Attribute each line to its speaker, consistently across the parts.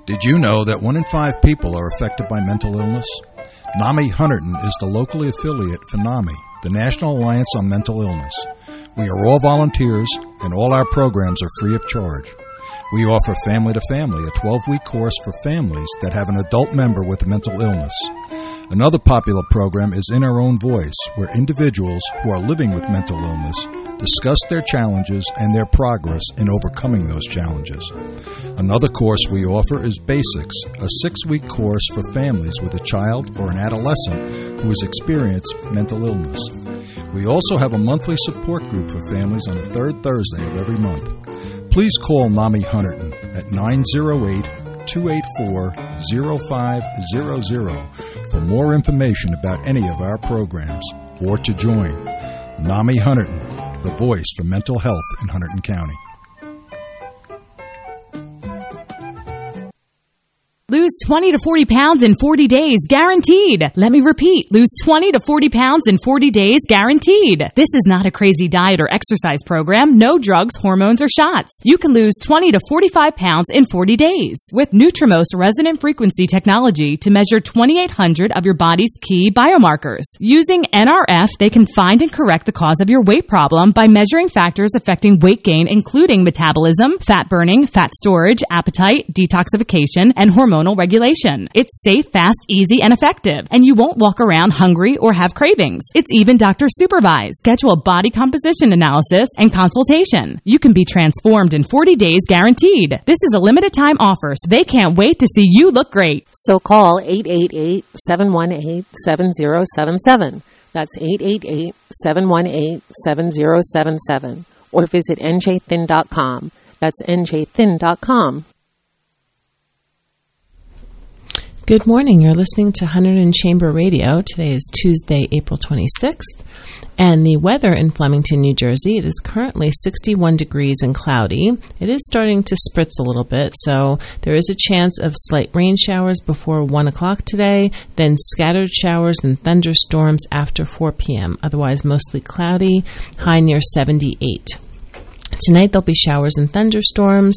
Speaker 1: Did you know that 1 in 5 people are affected by mental illness? NAMI Hunterdon is the locally affiliate for NAMI, the National Alliance on Mental Illness. We are all volunteers, and all our programs are free of charge. We offer Family to Family, a 12-week course for families that have an adult member with a mental illness. Another popular program is In Our Own Voice, where individuals who are living with mental illness discuss their challenges and their progress in overcoming those challenges. Another course we offer is Basics, a 6-week course for families with a child or an adolescent who has experienced mental illness. We also have a monthly support group for families on the third Thursday of every month. Please call NAMI Hunterdon at 908-284-0500 for more information about any of our programs or to join. NAMI Hunterdon, the voice for mental health in Hunterdon County.
Speaker 2: Lose 20 to 40 pounds in 40 days, guaranteed. Let me repeat, lose 20 to 40 pounds in 40 days, guaranteed. This is not a crazy diet or exercise program, no drugs, hormones, or shots. You can lose 20 to 45 pounds in 40 days with Nutrimost resonant frequency technology to measure 2,800 of your body's key biomarkers. Using NRF, they can find and correct the cause of your weight problem by measuring factors affecting weight gain, including metabolism, fat burning, fat storage, appetite, detoxification, and hormonal regulation. It's safe, fast, easy, and effective, and you won't walk around hungry or have cravings. It's even doctor supervised. Schedule a body composition analysis and consultation. You can be transformed in 40 days guaranteed. This is a limited time offer, so they can't wait to see you look great.
Speaker 3: So call 888-718-7077. That's 888-718-7077. Or visit njthin.com. That's njthin.com.
Speaker 4: Good morning. You're listening to Hunterdon Chamber Radio. Today is Tuesday, April 26th, and the weather in Flemington, New Jersey, it is currently 61 degrees and cloudy. It is starting to spritz a little bit, so there is a chance of slight rain showers before 1 o'clock today, then scattered showers and thunderstorms after 4 p.m. Otherwise, mostly cloudy, high near 78. Tonight, there'll be showers and thunderstorms,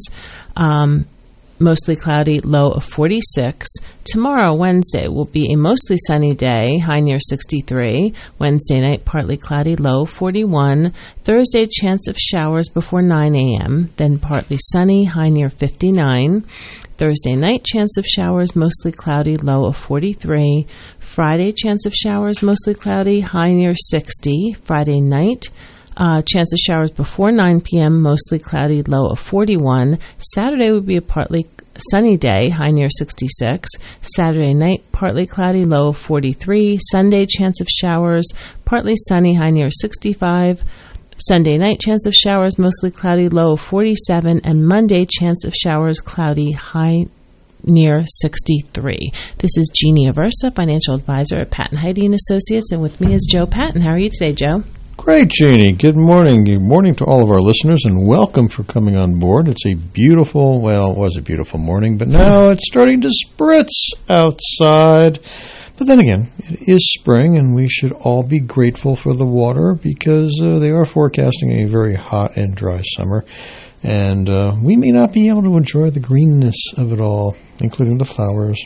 Speaker 4: mostly cloudy, low of 46. Tomorrow, Wednesday, will be a mostly sunny day, high near 63. Wednesday night, partly cloudy, low 41. Thursday, chance of showers before 9 a.m., then partly sunny, high near 59. Thursday night, chance of showers, mostly cloudy, low of 43. Friday, chance of showers, mostly cloudy, high near 60. Friday night, chance of showers before 9 p.m., mostly cloudy, low of 41. Saturday would be a partly sunny day, high near 66. Saturday night, partly cloudy, low of 43. Sunday, chance of showers, partly sunny, high near 65. Sunday night, chance of showers, mostly cloudy, low of 47. And Monday, chance of showers, cloudy, high near 63. This is Jeannie Aversa, financial advisor at Patton Heide & Associates, and with me is Joe Patton. How are you today, Joe?
Speaker 5: Great, Jeannie. Good morning. Good morning to all of our listeners, and welcome for coming on board. It's a beautiful, well, it was a beautiful morning, but now it's starting to spritz outside. But then again, it is spring, and we should all be grateful for the water because they are forecasting a very hot and dry summer. And we may not be able to enjoy the greenness of it all, including the flowers.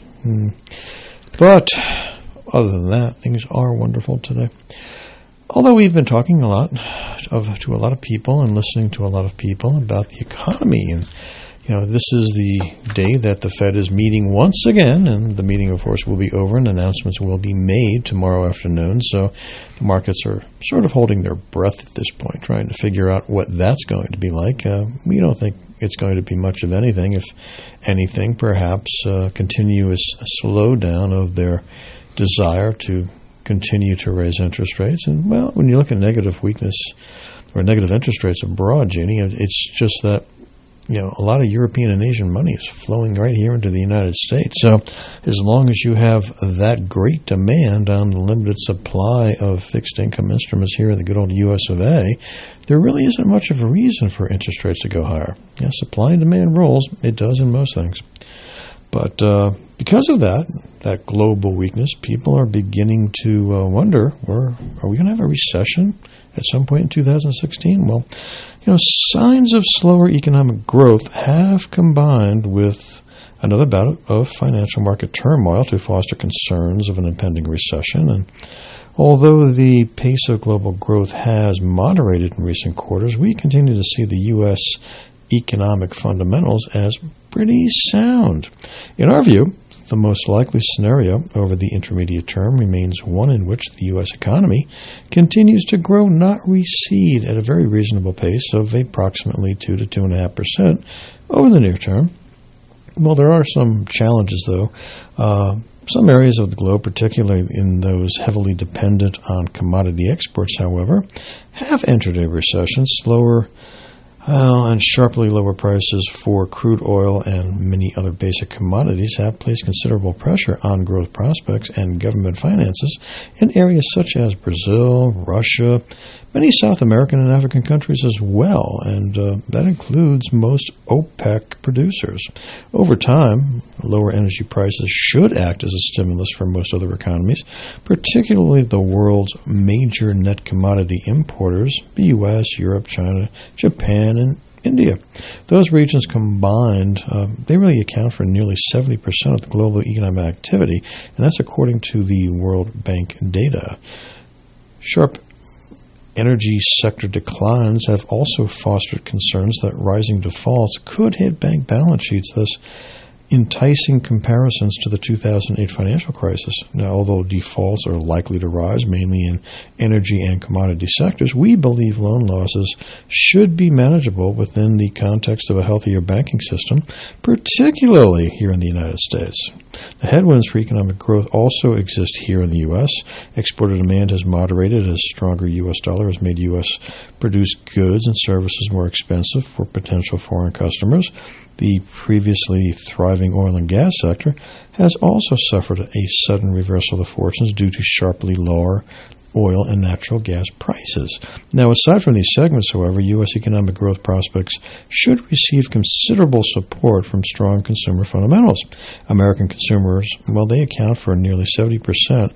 Speaker 5: But other than that, things are wonderful today. Although we've been talking to a lot of people and listening to a lot of people about the economy, and this is the day that the Fed is meeting once again, and the meeting, of course, will be over and announcements will be made tomorrow afternoon. So the markets are sort of holding their breath at this point, trying to figure out what that's going to be like. We don't think it's going to be much of anything. If anything, perhaps continuous slowdown of their desire to continue to raise interest rates. And, well, when you look at negative weakness or negative interest rates abroad, Jeannie, it's just that, a lot of European and Asian money is flowing right here into the United States. So as long as you have that great demand on the limited supply of fixed income instruments here in the good old US of A, there really isn't much of a reason for interest rates to go higher. Supply and demand rules. It does in most things. But because of that global weakness, people are beginning to wonder, are we going to have a recession at some point in 2016? Well, signs of slower economic growth have combined with another bout of financial market turmoil to foster concerns of an impending recession. And although the pace of global growth has moderated in recent quarters, we continue to see the U.S. economic fundamentals as pretty sound. In our view, the most likely scenario over the intermediate term remains one in which the U.S. economy continues to grow, not recede, at a very reasonable pace of approximately 2 to 2.5% over the near term. Well, there are some challenges, though. Some areas of the globe, particularly in those heavily dependent on commodity exports, however, have entered a recession. Slower and sharply lower prices for crude oil and many other basic commodities have placed considerable pressure on growth prospects and government finances in areas such as Brazil, Russia, many South American and African countries as well, and that includes most OPEC producers. Over time, lower energy prices should act as a stimulus for most other economies, particularly the world's major net commodity importers, the U.S., Europe, China, Japan, and India. Those regions combined, they really account for nearly 70% of the global economic activity, and that's according to the World Bank data. Sharp energy sector declines have also fostered concerns that rising defaults could hit bank balance sheets, thus enticing comparisons to the 2008 financial crisis. Now, although defaults are likely to rise mainly in energy and commodity sectors, we believe loan losses should be manageable within the context of a healthier banking system, particularly here in the United States. The headwinds for economic growth also exist here in the U.S. Exporter demand has moderated as stronger U.S. dollar has made U.S.-produced goods and services more expensive for potential foreign customers. The previously thriving oil and gas sector has also suffered a sudden reversal of fortunes due to sharply lower oil and natural gas prices. Now, aside from these segments, however, U.S. economic growth prospects should receive considerable support from strong consumer fundamentals. American consumers, well, they account for nearly 70%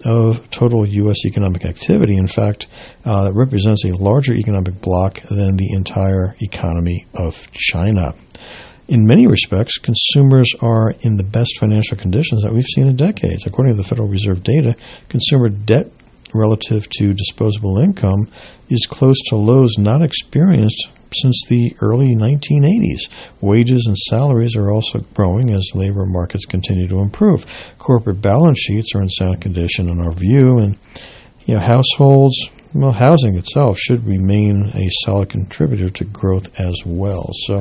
Speaker 5: of total U.S. economic activity. In fact, that represents a larger economic bloc than the entire economy of China. In many respects, consumers are in the best financial conditions that we've seen in decades. According to the Federal Reserve data, consumer debt relative to disposable income is close to lows not experienced since the early 1980s. Wages and salaries are also growing as labor markets continue to improve. Corporate balance sheets are in sound condition in our view, and households, well, housing itself should remain a solid contributor to growth as well. So,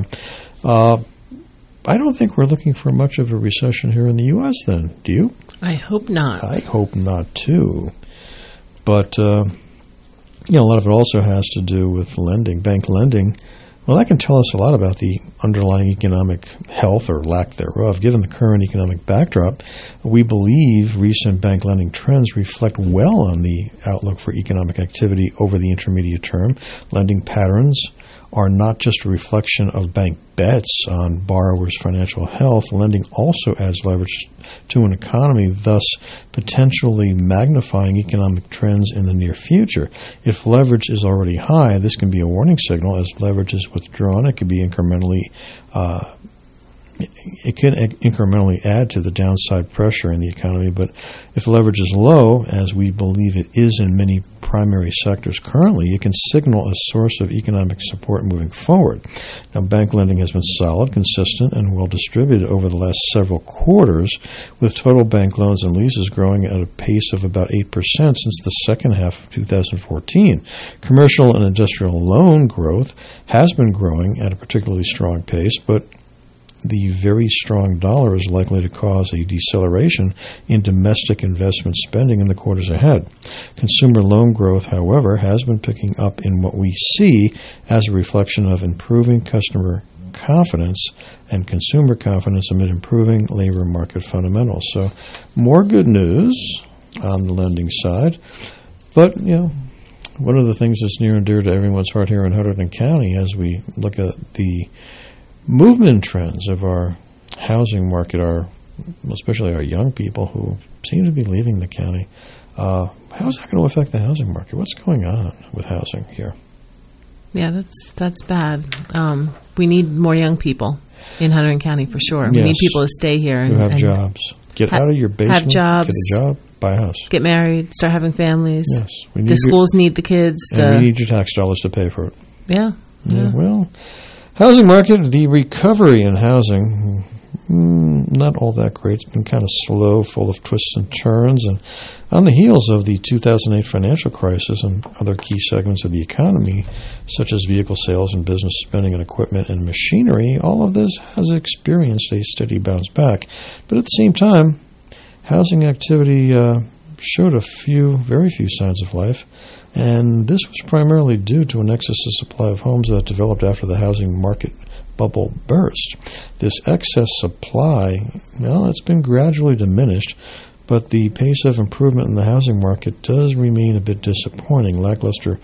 Speaker 5: I don't think we're looking for much of a recession here in the U.S. then. Do you?
Speaker 4: I hope not.
Speaker 5: I hope not, too. But, a lot of it also has to do with lending, bank lending. Well, that can tell us a lot about the underlying economic health or lack thereof. Given the current economic backdrop, we believe recent bank lending trends reflect well on the outlook for economic activity over the intermediate term. Lending patterns are not just a reflection of bank bets on borrowers' financial health. Lending also adds leverage to an economy, thus potentially magnifying economic trends in the near future. If leverage is already high, this can be a warning signal. As leverage is withdrawn, it can be incrementally add to the downside pressure in the economy. But if leverage is low, as we believe it is in many primary sectors currently, it can signal a source of economic support moving forward. Now, bank lending has been solid, consistent, and well distributed over the last several quarters, with total bank loans and leases growing at a pace of about 8% since the second half of 2014. Commercial and industrial loan growth has been growing at a particularly strong pace, but the very strong dollar is likely to cause a deceleration in domestic investment spending in the quarters ahead. Consumer loan growth, however, has been picking up in what we see as a reflection of improving customer confidence and consumer confidence amid improving labor market fundamentals. So, more good news on the lending side. But, one of the things that's near and dear to everyone's heart here in Hunterdon County as we look at the movement trends of our housing market, especially our young people who seem to be leaving the county. How is that going to affect the housing market? What's going on with housing here?
Speaker 4: Yeah, that's bad. We need more young people. in Hunterdon County for sure. We
Speaker 5: Yes.
Speaker 4: need people to stay here
Speaker 5: Who have
Speaker 4: and
Speaker 5: jobs. Get out of your basement.
Speaker 4: have jobs.
Speaker 5: Get a job. Buy a house.
Speaker 4: get married, start having families.
Speaker 5: Yes. We need
Speaker 4: The schools need the kids.
Speaker 5: and we need your tax dollars to pay for it.
Speaker 4: Yeah.
Speaker 5: Well, housing market, the recovery in housing, not all that great. It's been kind of slow, full of twists and turns. And on the heels of the 2008 financial crisis and other key segments of the economy, such as vehicle sales and business spending and equipment and machinery, all of this has experienced a steady bounce back. But at the same time, housing activity showed very few signs of life. And this was primarily due to an excess of supply of homes that developed after the housing market bubble burst. This excess supply, well, it's been gradually diminished, but the pace of improvement in the housing market does remain a bit disappointing. Lackluster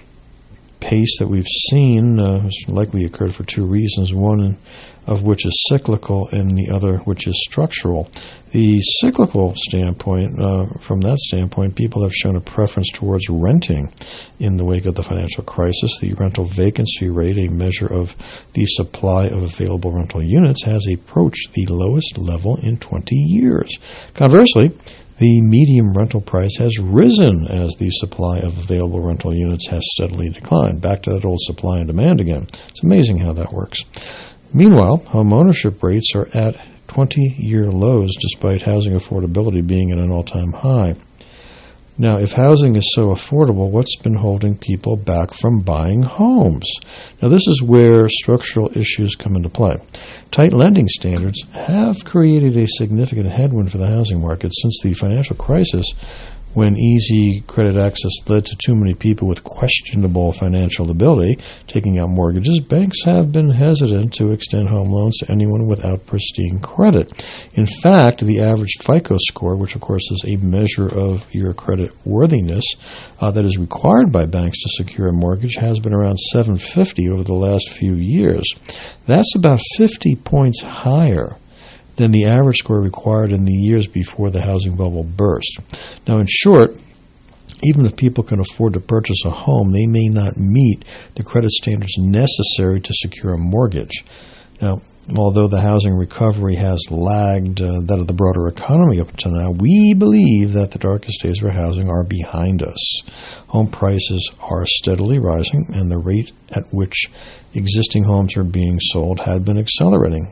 Speaker 5: pace that we've seen has likely occurred for two reasons, one of which is cyclical and the other which is structural. The cyclical standpoint, from that standpoint, people have shown a preference towards renting in the wake of the financial crisis. The rental vacancy rate, a measure of the supply of available rental units, has approached the lowest level in 20 years. Conversely, the median rental price has risen as the supply of available rental units has steadily declined. Back to that old supply and demand again. It's amazing how that works. Meanwhile, home ownership rates are at 20-year lows despite housing affordability being at an all-time high. Now, if housing is so affordable, what's been holding people back from buying homes? Now, this is where structural issues come into play. Tight lending standards have created a significant headwind for the housing market since the financial crisis, when easy credit access led to too many people with questionable financial ability taking out mortgages. Banks have been hesitant to extend home loans to anyone without pristine credit. In fact, the average FICO score, which of course is a measure of your credit worthiness that is required by banks to secure a mortgage, has been around 750 over the last few years. That's about 50 points higher than the average score required in the years before the housing bubble burst. Now, in short, even if people can afford to purchase a home, they may not meet the credit standards necessary to secure a mortgage. Now, although the housing recovery has lagged that of the broader economy up to now, we believe that the darkest days for housing are behind us. Home prices are steadily rising, and the rate at which existing homes are being sold had been accelerating.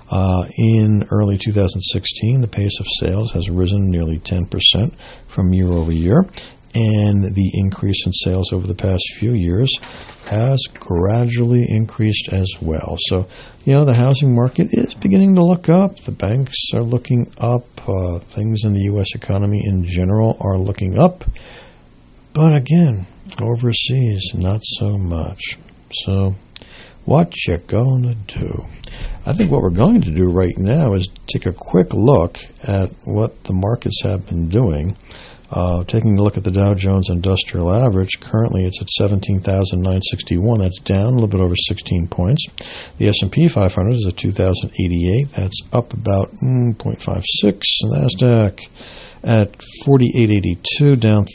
Speaker 5: In early 2016, the pace of sales has risen nearly 10% from year over year, and the increase in sales over the past few years has gradually increased as well. So, the housing market is beginning to look up. The banks are looking up. Things in the U.S. economy in general are looking up. But again, overseas, not so much. So, what you gonna do? I think what we're going to do right now is take a quick look at what the markets have been doing. Taking a look at the Dow Jones Industrial Average, currently it's at 17,961. That's down a little bit over 16 points. The S&P 500 is at 2,088. That's up about 0.56. NASDAQ at 4,882, down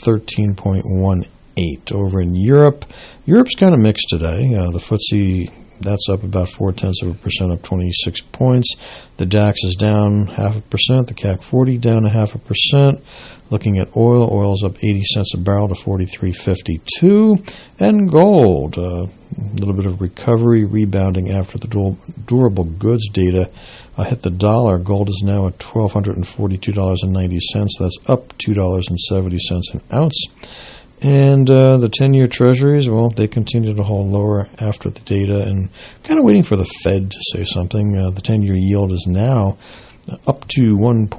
Speaker 5: 13.18. Over in Europe, Europe's kind of mixed today. The FTSE, that's up about 0.4%, up 26 points. The DAX is down 0.5%. The CAC 40 down 0.5%. Looking at oil's up 80 cents a barrel to 43.52. And gold, a little bit of recovery, rebounding after the durable goods data hit the dollar. Gold is now at $1,242.90. That's up $2.70 an ounce. And the 10-year treasuries, well, they continue to hold lower after the data and kind of waiting for the Fed to say something. The 10-year yield is now up to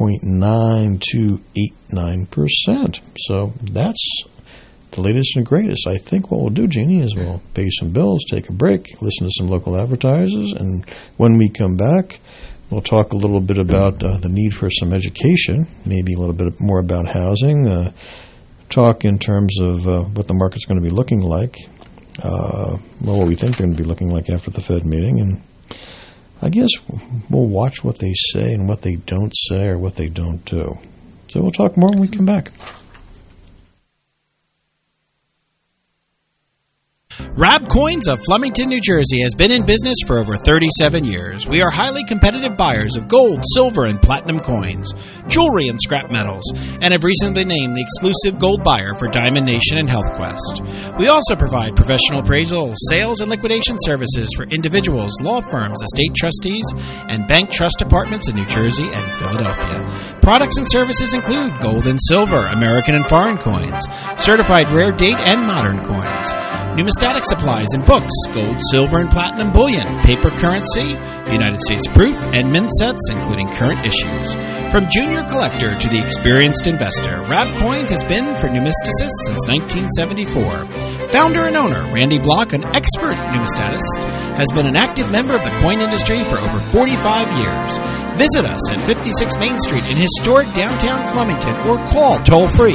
Speaker 5: 1.9289%. So that's the latest and greatest. I think what we'll do, Jeannie, is we'll pay some bills, take a break, listen to some local advertisers, and when we come back, we'll talk a little bit about the need for some education, maybe a little bit more about housing, talk in terms of what the market's going to be looking like, what we think they're going to be looking like after the Fed meeting, and I guess we'll watch what they say and what they don't say or what they don't do. So we'll talk more when we come back.
Speaker 6: Rab Coins of Flemington, New Jersey has been in business for over 37 years. We are highly competitive buyers of gold, silver, and platinum coins, jewelry, and scrap metals, and have recently named the exclusive gold buyer for Diamond Nation and HealthQuest. We also provide professional appraisal, sales, and liquidation services for individuals, law firms, estate trustees, and bank trust departments in New Jersey and Philadelphia. Products and services include gold and silver, American and foreign coins, certified rare date and modern coins, numismatic supplies and books, gold, silver, and platinum bullion, paper currency, United States proof, and mint sets, including current issues. From junior collector to the experienced investor, Rab Coins has been for numisticists since 1974. Founder and owner Randy Block, an expert numismatist, has been an active member of the coin industry for over 45 years. Visit us at 56 Main Street in historic downtown Flemington or call toll-free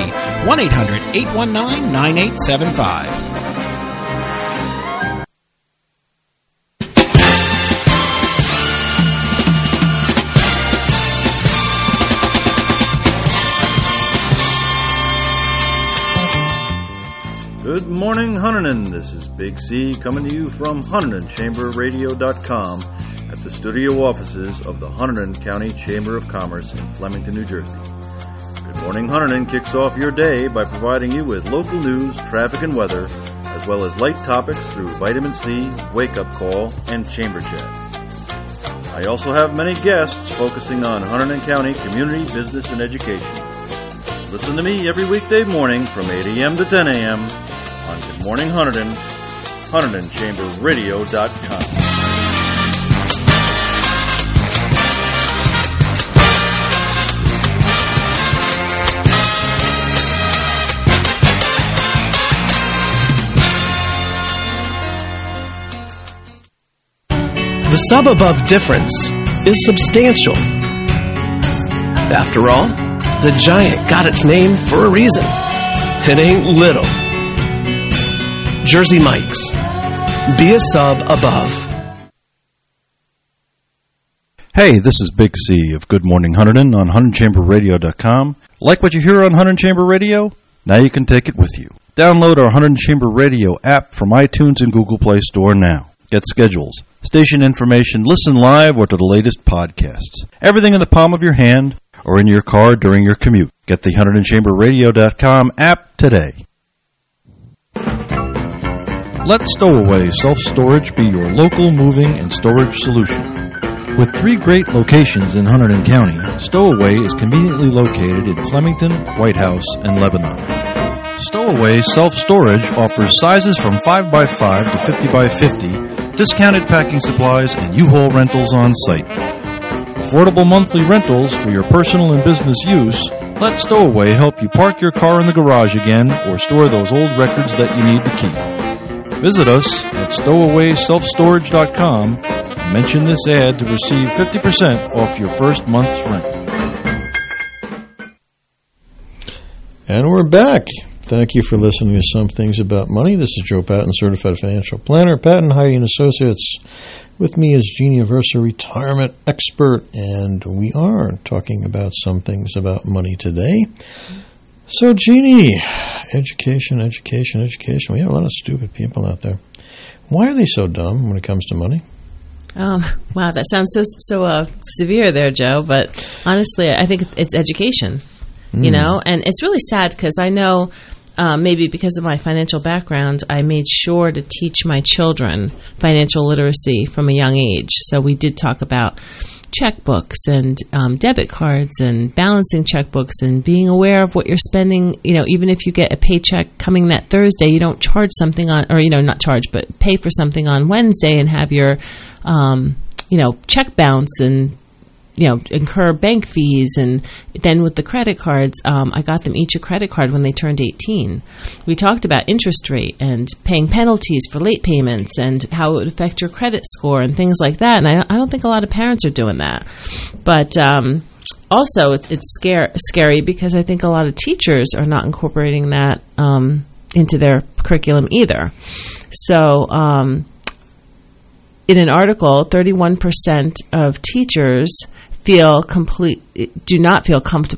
Speaker 6: 1-800-819-9875.
Speaker 7: Good morning, Hunterdon. This is Big C coming to you from HunterdonChamberRadio.com at the studio offices of the Hunterdon County Chamber of Commerce in Flemington, New Jersey. Good morning, Hunterdon kicks off your day by providing you with local news, traffic, and weather, as well as light topics through Vitamin C, Wake Up Call, and Chamber Chat. I also have many guests focusing on Hunterdon County community, business, and education. Listen to me every weekday morning from 8 a.m. to 10 a.m. on Good Morning Hunterdon, HunterdonChamberRadio.com.
Speaker 8: The sub-above difference is substantial. After all, the giant got its name for a reason. It ain't little. Jersey Mike's. Be a sub above.
Speaker 1: Hey, this is Big C of Good Morning Hunterdon on HunterdonChamberRadio.com. Like what you hear on Hunterdon Chamber Radio? Now you can take it with you. Download our Hunterdon Chamber Radio app from iTunes and Google Play Store now. Get schedules, station information, listen live, or to the latest podcasts. Everything in the palm of your hand or in your car during your commute. Get the HunterdonChamberRadio.com app today. Let Stowaway Self-Storage be your local moving and storage solution. With 3 great locations in Hunterdon County, Stowaway is conveniently located in Flemington, White House, and Lebanon. Stowaway Self-Storage offers sizes from 5x5 to 50x50, discounted packing supplies, and U-Haul rentals on site. Affordable monthly rentals for your personal and business use. Let Stowaway help you park your car in the garage again or store those old records that you need to keep. Visit us at stowawayselfstorage.com and mention this ad to receive 50% off your first month's rent.
Speaker 5: And we're back. Thank you for listening to Some Things About Money. This is Joe Patton, Certified Financial Planner, Patton, Heidi & Associates. With me is Jeannie Aversa, retirement expert, and we are talking about some things about money today. So, Jeannie, education. We have a lot of stupid people out there. Why are they so dumb when it comes to money?
Speaker 4: Wow, that sounds so severe there, Joe. But honestly, I think it's education, you know, and it's really sad because I know maybe because of my financial background, I made sure to teach my children financial literacy from a young age. So we did talk about checkbooks and debit cards and balancing checkbooks and being aware of what you're spending. You know, even if you get a paycheck coming that Thursday, you don't charge something on, or, you know, not charge, but pay for something on Wednesday and have your, check bounce and, you know, incur bank fees. And then with the credit cards, I got them each a credit card when they turned 18. We talked about interest rate and paying penalties for late payments and how it would affect your credit score and things like that. And I don't think a lot of parents are doing that. But also, it's scary because I think a lot of teachers are not incorporating that into their curriculum either. So in an article, 31% of teachers do not feel comfortable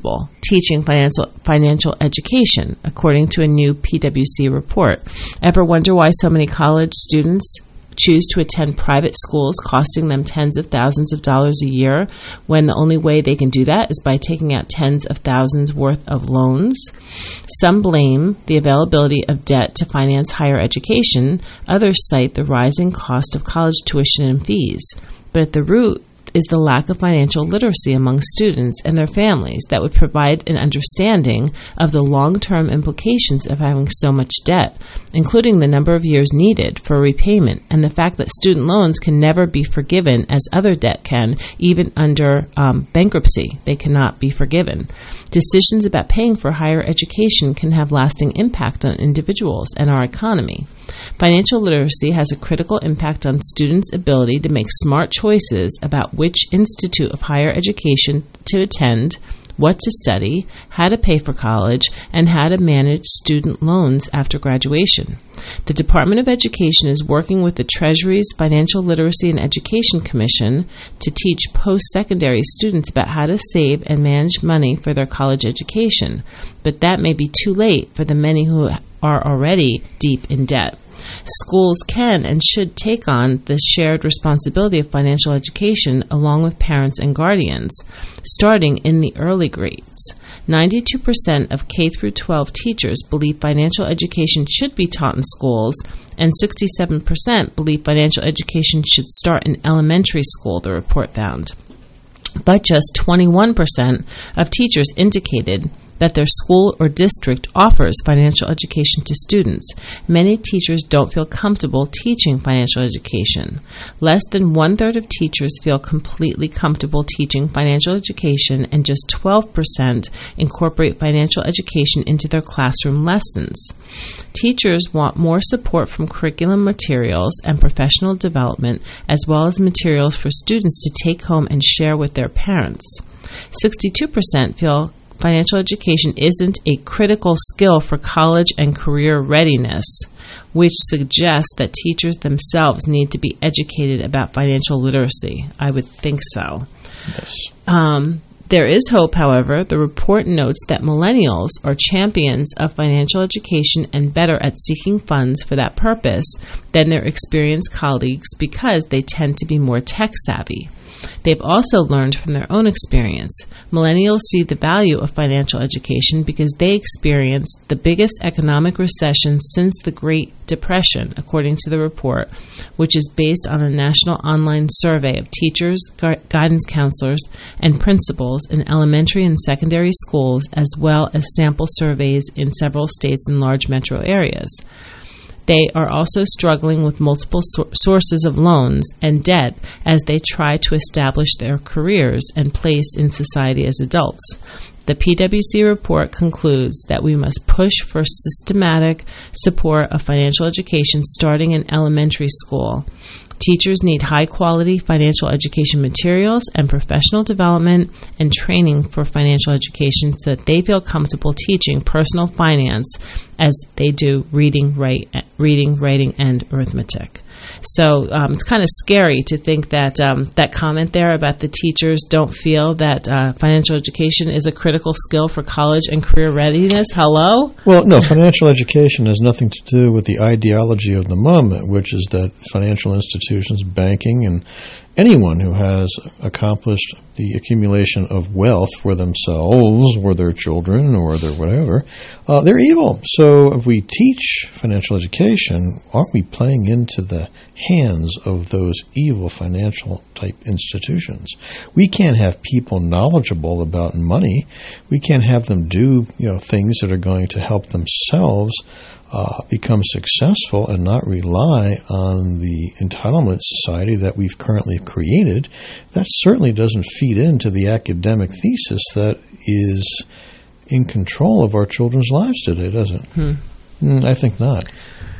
Speaker 4: teaching financial education, according to a new PwC report. Ever wonder why so many college students choose to attend private schools costing them tens of thousands of dollars a year when the only way they can do that is by taking out tens of thousands worth of loans? Some blame the availability of debt to finance higher education. Others cite the rising cost of college tuition and fees. But at the root is the lack of financial literacy among students and their families that would provide an understanding of the long-term implications of having so much debt, including the number of years needed for repayment and the fact that student loans can never be forgiven as other debt can, even under bankruptcy. They cannot be forgiven. Decisions about paying for higher education can have lasting impact on individuals and our economy. Financial literacy has a critical impact on students' ability to make smart choices about which institute of higher education to attend, what to study, how to pay for college, and how to manage student loans after graduation. The Department of Education is working with the Treasury's Financial Literacy and Education Commission to teach post-secondary students about how to save and manage money for their college education, but that may be too late for the many who are already deep in debt. Schools can and should take on this shared responsibility of financial education along with parents and guardians, starting in the early grades. 92% of K-12 teachers believe financial education should be taught in schools, and 67% believe financial education should start in elementary school, the report found. But just 21% of teachers indicated that their school or district offers financial education to students. Many teachers don't feel comfortable teaching financial education. Less than one-third of teachers feel completely comfortable teaching financial education, and just 12% incorporate financial education into their classroom lessons. Teachers want more support from curriculum materials and professional development, as well as materials for students to take home and share with their parents. 62% feel financial education isn't a critical skill for college and career readiness, which suggests that teachers themselves need to be educated about financial literacy. I would think so. Yes. There is hope, however. The report notes that millennials are champions of financial education and better at seeking funds for that purpose than their experienced colleagues because they tend to be more tech-savvy. They've also learned from their own experience. Millennials see the value of financial education because they experienced the biggest economic recession since the Great Depression, according to the report, which is based on a national online survey of teachers, guidance counselors, and principals in elementary and secondary schools, as well as sample surveys in several states and large metro areas. They are also struggling with multiple sources of loans and debt as they try to establish their careers and place in society as adults. The PwC report concludes that we must push for systematic support of financial education starting in elementary school. Teachers need high-quality financial education materials and professional development and training for financial education so that they feel comfortable teaching personal finance as they do reading, writing, and arithmetic. So it's kind of scary to think that that comment there about the teachers don't feel that financial education is a critical skill for college and career readiness. Hello?
Speaker 5: Well, no, financial education has nothing to do with the ideology of the moment, which is that financial institutions, banking, and anyone who has accomplished the accumulation of wealth for themselves or their children or their whatever, they're evil. So if we teach financial education, aren't we playing into the hands of those evil financial type institutions? We can't have people knowledgeable about money. We can't have them do things that are going to help themselves become successful and not rely on the entitlement society that we've currently created. That certainly doesn't feed into the academic thesis that is in control of our children's lives today, does it? I think not.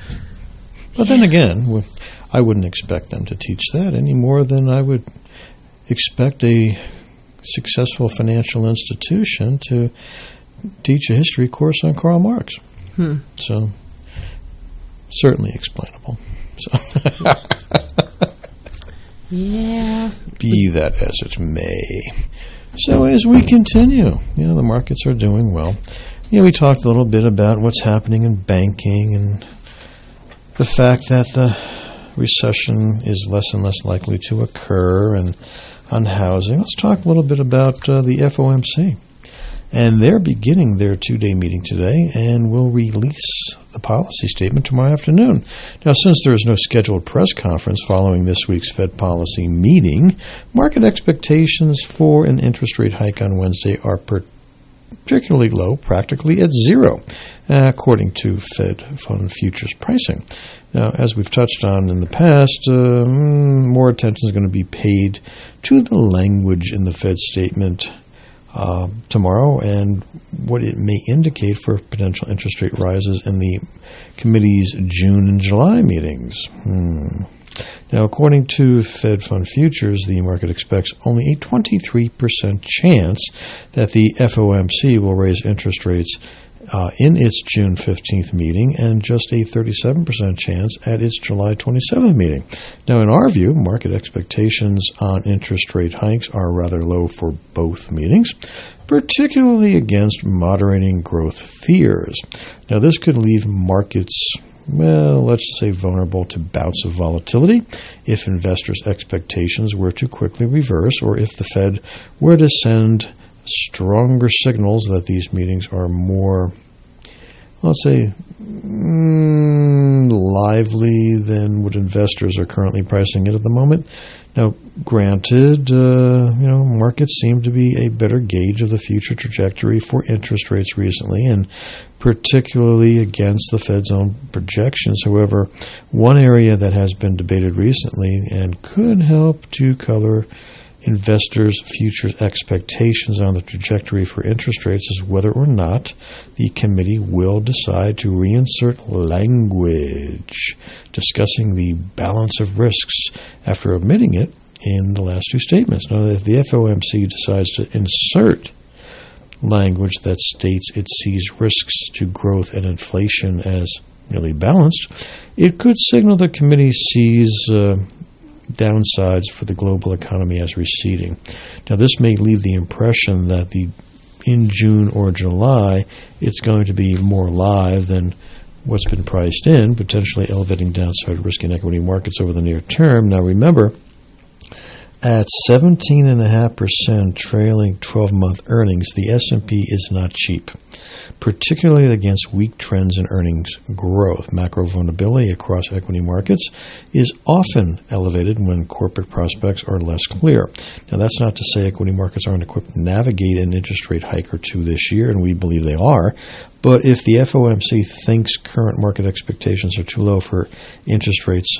Speaker 5: But then again, I wouldn't expect them to teach that any more than I would expect a successful financial institution to teach a history course on Karl Marx. So, certainly explainable. So
Speaker 4: yeah.
Speaker 5: Be that as it may. So as we continue, the markets are doing well. We talked a little bit about what's happening in banking and the fact that the recession is less and less likely to occur, and on housing. Let's talk a little bit about the FOMC. And they're beginning their 2-day meeting today and will release the policy statement tomorrow afternoon. Now, since there is no scheduled press conference following this week's Fed policy meeting, market expectations for an interest rate hike on Wednesday are particularly low, practically at zero, according to Fed Fund futures pricing. Now, as we've touched on in the past, more attention is going to be paid to the language in the Fed statement tomorrow and what it may indicate for potential interest rate rises in the committee's June and July meetings. Now, according to Fed Fund futures, the market expects only a 23% chance that the FOMC will raise interest rates in its June 15th meeting, and just a 37% chance at its July 27th meeting. Now, in our view, market expectations on interest rate hikes are rather low for both meetings, particularly against moderating growth fears. Now, this could leave markets, let's say vulnerable to bouts of volatility if investors' expectations were to quickly reverse, or if the Fed were to send stronger signals that these meetings are more, let's say, lively than what investors are currently pricing it at the moment. Now, granted, markets seem to be a better gauge of the future trajectory for interest rates recently, and particularly against the Fed's own projections. However, one area that has been debated recently and could help to color investors' future expectations on the trajectory for interest rates is whether or not the committee will decide to reinsert language discussing the balance of risks after omitting it in the last two statements. Now, if the FOMC decides to insert language that states it sees risks to growth and inflation as nearly balanced, it could signal the committee sees downsides for the global economy as receding. Now, this may leave the impression that in June or July, it's going to be more live than what's been priced in, potentially elevating downside risk in equity markets over the near term. Now, remember, at 17.5% trailing 12-month earnings, the S&P is not cheap, particularly against weak trends in earnings growth. Macro vulnerability across equity markets is often elevated when corporate prospects are less clear. Now, that's not to say equity markets aren't equipped to navigate an interest rate hike or two this year, and we believe they are. But if the FOMC thinks current market expectations are too low for interest rates,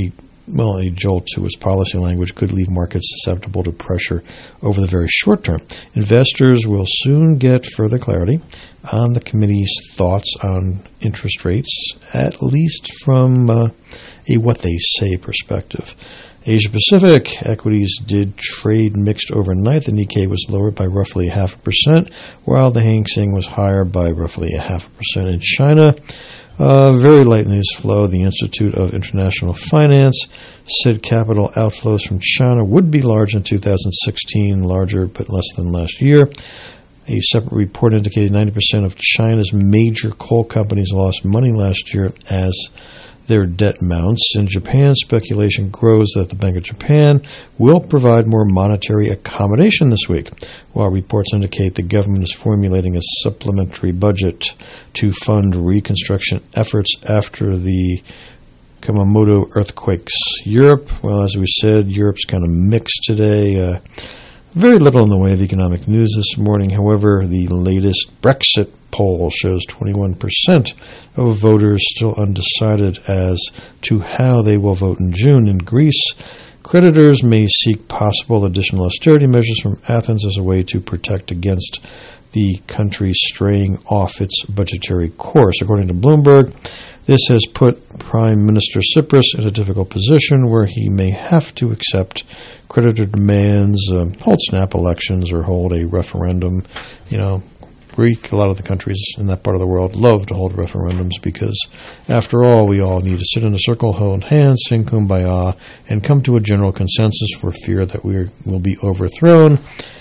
Speaker 5: a jolt to its policy language could leave markets susceptible to pressure over the very short term. Investors will soon get further clarity on the committee's thoughts on interest rates, at least from a what they say perspective. Asia Pacific equities did trade mixed overnight. The Nikkei was lowered by roughly 0.5%, while the Hang Seng was higher by roughly 0.5%. In China, very light news flow. The Institute of International Finance said capital outflows from China would be large in 2016, larger but less than last year. A separate report indicated 90% of China's major coal companies lost money last year as their debt mounts. In Japan, speculation grows that the Bank of Japan will provide more monetary accommodation this week, while reports indicate the government is formulating a supplementary budget to fund reconstruction efforts after the Kumamoto earthquakes. Europe, well, as we said, Europe's kind of mixed today. Very little in the way of economic news this morning. However, the latest Brexit poll shows 21% of voters still undecided as to how they will vote in June. In Greece, creditors may seek possible additional austerity measures from Athens as a way to protect against the country straying off its budgetary course. According to Bloomberg, this has put Prime Minister Tsipras in a difficult position where he may have to accept creditor demands, hold snap elections, or hold a referendum. Greek, a lot of the countries in that part of the world love to hold referendums because, after all, we all need to sit in a circle, hold hands, sing Kumbaya, and come to a general consensus for fear that we will be overthrown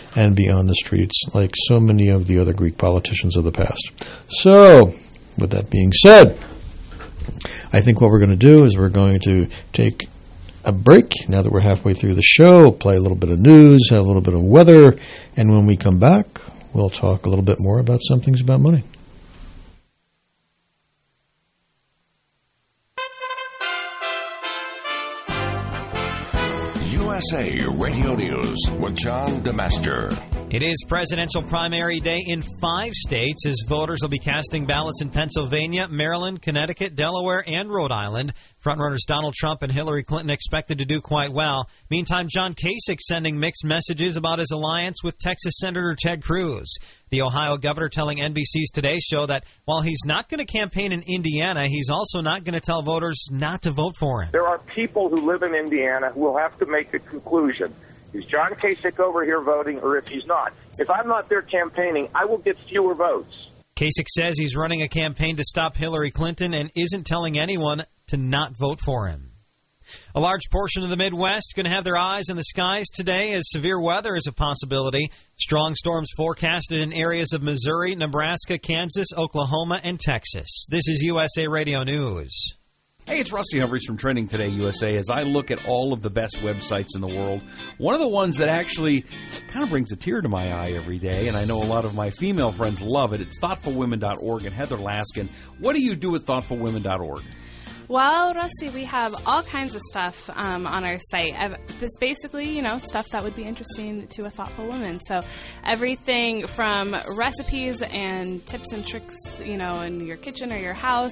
Speaker 5: and be on the streets like so many of the other Greek politicians of the past. So, with that being said, I think what we're going to do is we're going to take a break now that we're halfway through the show, play a little bit of news, have a little bit of weather, and when we come back, we'll talk a little bit more about some things about money.
Speaker 9: USA Radio News with John DeMaster.
Speaker 10: It is presidential primary day in 5 states as voters will be casting ballots in Pennsylvania, Maryland, Connecticut, Delaware, and Rhode Island. Frontrunners Donald Trump and Hillary Clinton expected to do quite well. Meantime, John Kasich sending mixed messages about his alliance with Texas Senator Ted Cruz. The Ohio governor telling NBC's Today Show that while he's not going to campaign in Indiana, he's also not going to tell voters not to vote for him.
Speaker 11: There are people who live in Indiana who will have to make a conclusion. Is John Kasich over here voting, or if he's not? If I'm not there campaigning, I will get fewer votes.
Speaker 10: Kasich says he's running a campaign to stop Hillary Clinton and isn't telling anyone to not vote for him. A large portion of the Midwest going to have their eyes in the skies today as severe weather is a possibility. Strong storms forecasted in areas of Missouri, Nebraska, Kansas, Oklahoma, and Texas. This is USA Radio News.
Speaker 12: Hey, it's Rusty Humphries from Trending Today USA. As I look at all of the best websites in the world, one of the ones that actually kind of brings a tear to my eye every day, and I know a lot of my female friends love it, it's thoughtfulwomen.org. And Heather Laskin, what do you do with thoughtfulwomen.org?
Speaker 13: Well, Rusty, we have all kinds of stuff on our site. This basically, stuff that would be interesting to a thoughtful woman. So everything from recipes and tips and tricks, in your kitchen or your house,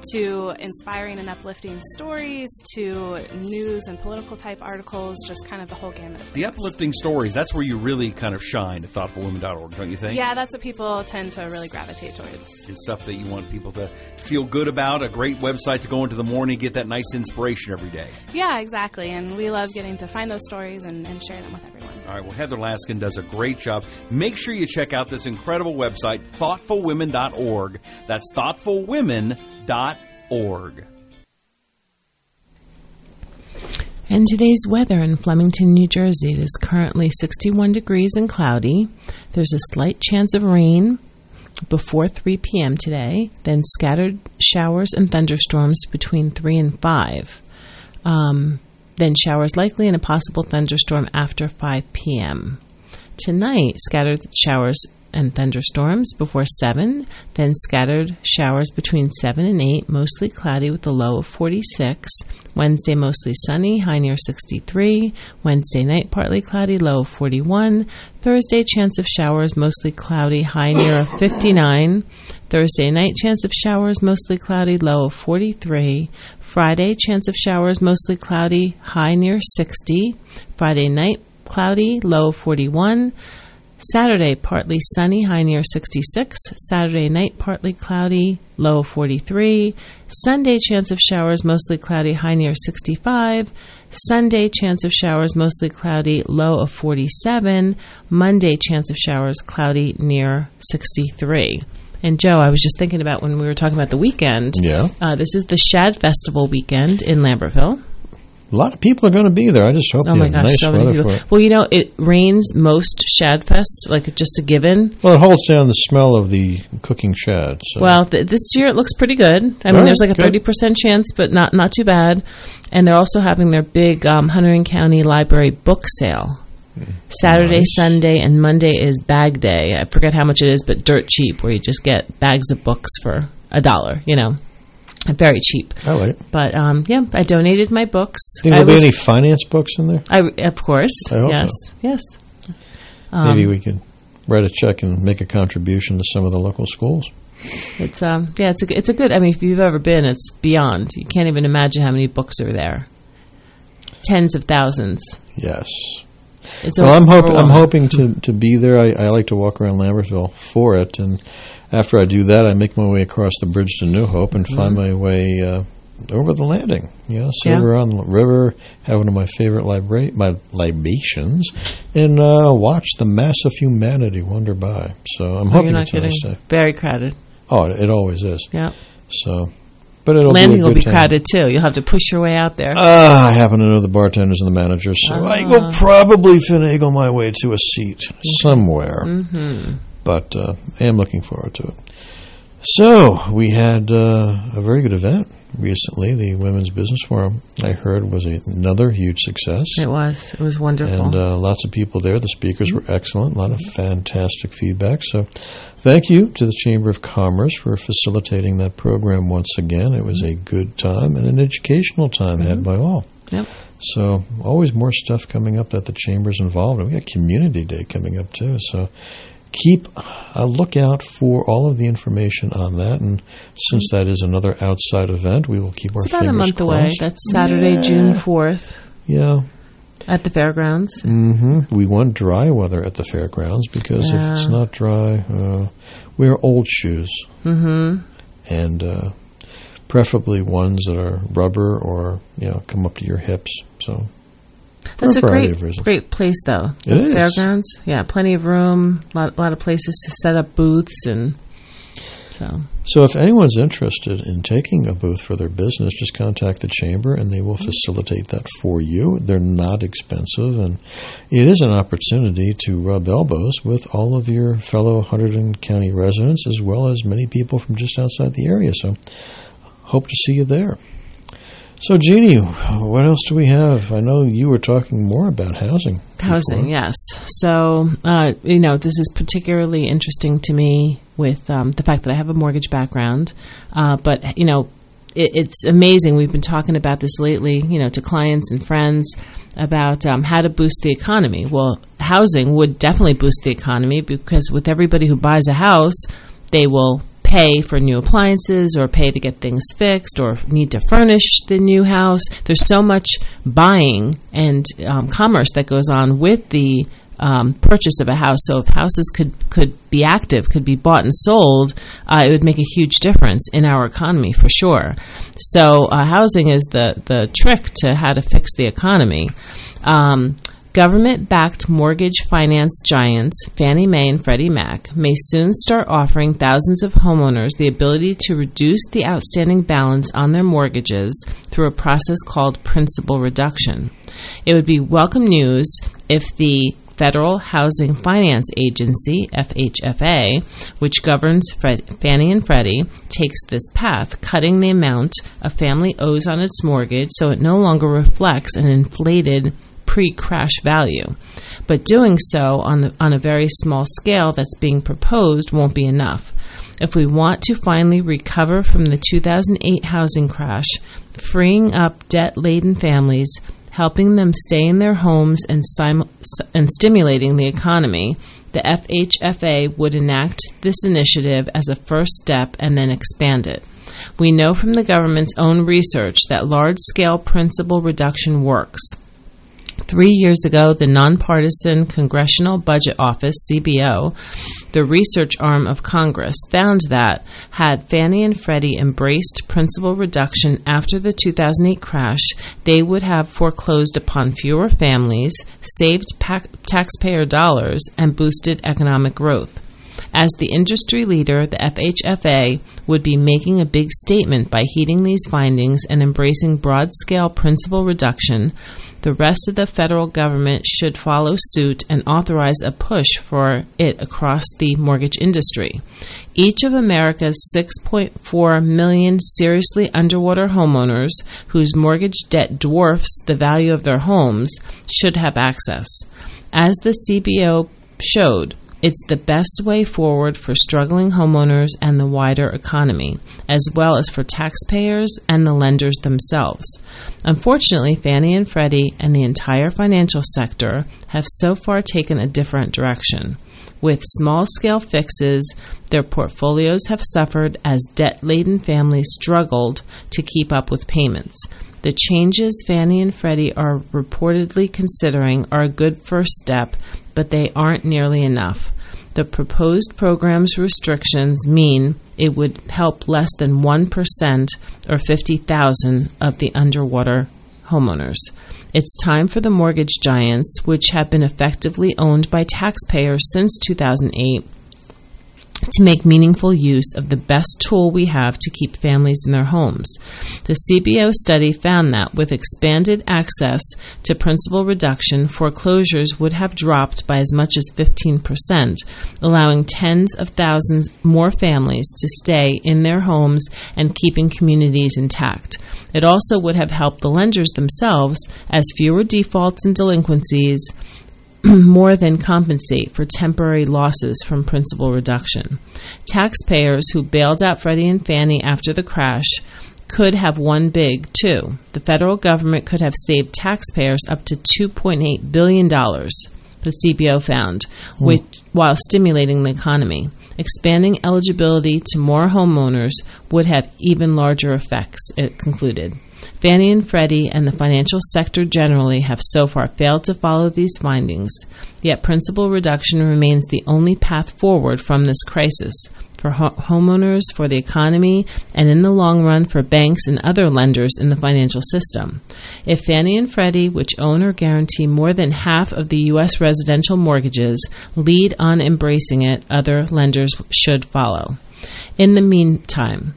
Speaker 13: to inspiring and uplifting stories, to news and political type articles, just kind of the whole gamut.
Speaker 12: The uplifting stories, that's where you really kind of shine at thoughtfulwomen.org, don't you think?
Speaker 13: Yeah, that's what people tend to really gravitate towards.
Speaker 12: It's stuff that you want people to feel good about, a great website to go into the morning, get that nice inspiration every day.
Speaker 13: Yeah, exactly, and we love getting to find those stories and share them with everyone.
Speaker 12: All right, well, Heather Laskin does a great job. Make sure you check out this incredible website, thoughtfulwomen.org. That's thoughtfulwomen.org.
Speaker 4: And today's weather in Flemington, New Jersey, it is currently 61 degrees and cloudy. There's a slight chance of rain before 3 p.m. today, then scattered showers and thunderstorms between 3 and 5. Then showers likely and a possible thunderstorm after 5 p.m. Tonight, scattered showers and thunderstorms before 7, then scattered showers between 7 and 8, mostly cloudy with a low of 46. Wednesday, mostly sunny, high near 63. Wednesday night, partly cloudy, low of 41. Thursday, chance of showers, mostly cloudy, high near 59. Thursday night, chance of showers, mostly cloudy, low of 43. Friday, chance of showers, mostly cloudy, high near 60. Friday night, cloudy, low of 41. Saturday, partly sunny, high near 66. Saturday night, partly cloudy, low of 43. Sunday, chance of showers, mostly cloudy, high near 65. Sunday, chance of showers, mostly cloudy, low of 47. Monday, chance of showers, cloudy, near 63. And Joe, I was just thinking about when we were talking about the weekend.
Speaker 5: Yeah.
Speaker 4: This is the Shad Festival weekend in Lambertville.
Speaker 5: A lot of people are going to be there. I just hope they have nice weather for it.
Speaker 4: Well, it rains most Shad Fest, like just a given.
Speaker 5: Well, it holds down the smell of the cooking shad. So.
Speaker 4: Well, this year it looks pretty good. I mean, there's like a 30% chance, but not too bad. And they're also having their big Hunterdon County Library book sale. Saturday, Sunday, and Monday is bag day. I forget how much it is, but dirt cheap, where you just get bags of books for $1, Very cheap.
Speaker 5: I like it.
Speaker 4: But, I donated my books.
Speaker 5: Think there'll be any finance books in there?
Speaker 4: Of course.
Speaker 5: I hope
Speaker 4: yes.
Speaker 5: so.
Speaker 4: Yes.
Speaker 5: Maybe we could write a check and make a contribution to some of the local schools.
Speaker 4: It's a good, I mean, if you've ever been, it's beyond. You can't even imagine how many books are there. Tens of thousands.
Speaker 5: Yes.
Speaker 4: Well,
Speaker 5: I'm hoping to be there. I like to walk around Lambertville for it, and after I do that, I make my way across the bridge to New Hope and find my way over the landing. Over on the river, have one of my favorite libations, and watch the mass of humanity wander by. So I'm hoping it's a nice day.
Speaker 4: Very crowded.
Speaker 5: Oh, it always is.
Speaker 4: Yeah.
Speaker 5: So, but it'll
Speaker 4: Landing
Speaker 5: be a
Speaker 4: will
Speaker 5: good
Speaker 4: be
Speaker 5: time.
Speaker 4: crowded too. You'll have to push your way out there.
Speaker 5: I happen to know the bartenders and the managers, so I will probably finagle my way to a seat somewhere.
Speaker 4: Mm-hmm.
Speaker 5: But I am looking forward to it. So we had a very good event recently. The Women's Business Forum, I heard, was another huge success.
Speaker 4: It was wonderful.
Speaker 5: And lots of people there. The speakers were excellent. A lot of fantastic feedback. So thank you to the Chamber of Commerce for facilitating that program once again. It was a good time and an educational time had by all.
Speaker 4: Yep.
Speaker 5: So always more stuff coming up that the Chamber's involved in. We got Community Day coming up too. So keep a lookout for all of the information on that. And since that is another outside event, we will keep our fingers crossed.
Speaker 4: It's about a month away. That's Saturday, June 4th.
Speaker 5: Yeah.
Speaker 4: At the fairgrounds.
Speaker 5: Mm-hmm. We want dry weather at the fairgrounds because if it's not dry, wear old shoes.
Speaker 4: Mm-hmm.
Speaker 5: And preferably ones that are rubber or, come up to your hips. So
Speaker 4: that's a great place, though.
Speaker 5: It is.
Speaker 4: Fairgrounds. Yeah, plenty of room, a lot of places to set up booths and So
Speaker 5: if anyone's interested in taking a booth for their business, just contact the Chamber and they will facilitate that for you. They're not expensive, and it is an opportunity to rub elbows with all of your fellow Hunterdon County residents as well as many people from just outside the area. So hope to see you there. So, Jeannie, what else do we have? I know you were talking more about housing.
Speaker 4: Housing, yes. So, this is particularly interesting to me with the fact that I have a mortgage background. But, it's amazing. We've been talking about this lately, to clients and friends about how to boost the economy. Well, housing would definitely boost the economy because with everybody who buys a house, they will pay for new appliances or pay to get things fixed or need to furnish the new house. There's so much buying and commerce that goes on with the purchase of a house. So if houses could be active, could be bought and sold, it would make a huge difference in our economy for sure. So housing is the trick to how to fix the economy. Government-backed mortgage finance giants Fannie Mae and Freddie Mac may soon start offering thousands of homeowners the ability to reduce the outstanding balance on their mortgages through a process called principal reduction. It would be welcome news if the Federal Housing Finance Agency, FHFA, which governs Fannie and Freddie, takes this path, cutting the amount a family owes on its mortgage so it no longer reflects an inflated pre-crash value. But doing so on a very small scale that's being proposed won't be enough. If we want to finally recover from the 2008 housing crash, freeing up debt-laden families, helping them stay in their homes and stimulating the economy, the FHFA would enact this initiative as a first step and then expand it. We know from the government's own research that large-scale principal reduction works. 3 years ago, the Nonpartisan Congressional Budget Office, CBO, the research arm of Congress, found that had Fannie and Freddie embraced principal reduction after the 2008 crash, they would have foreclosed upon fewer families, saved taxpayer dollars, and boosted economic growth. As the industry leader, the FHFA would be making a big statement by heeding these findings and embracing broad-scale principal reduction. The rest of the federal government should follow suit and authorize a push for it across the mortgage industry. Each of America's 6.4 million seriously underwater homeowners whose mortgage debt dwarfs the value of their homes should have access. As the CBO showed, it's the best way forward for struggling homeowners and the wider economy, as well as for taxpayers and the lenders themselves. Unfortunately, Fannie and Freddie and the entire financial sector have so far taken a different direction. With small-scale fixes, their portfolios have suffered as debt-laden families struggled to keep up with payments. The changes Fannie and Freddie are reportedly considering are a good first step, but they aren't nearly enough. The proposed program's restrictions mean it would help less than 1% or 50,000 of the underwater homeowners. It's time for the mortgage giants, which have been effectively owned by taxpayers since 2008, to make meaningful use of the best tool we have to keep families in their homes. The CBO study found that with expanded access to principal reduction, foreclosures would have dropped by as much as 15%, allowing tens of thousands more families to stay in their homes and keeping communities intact. It also would have helped the lenders themselves, as fewer defaults and delinquencies more than compensate for temporary losses from principal reduction. Taxpayers who bailed out Freddie and Fannie after the crash could have won big, too. The federal government could have saved taxpayers up to $2.8 billion, the CBO found, while stimulating the economy. Expanding eligibility to more homeowners would have even larger effects, it concluded. Fannie and Freddie and the financial sector generally have so far failed to follow these findings, yet principal reduction remains the only path forward from this crisis for homeowners, for the economy, and in the long run for banks and other lenders in the financial system. If Fannie and Freddie, which own or guarantee more than half of the U.S. residential mortgages, lead on embracing it, other lenders should follow. In the meantime,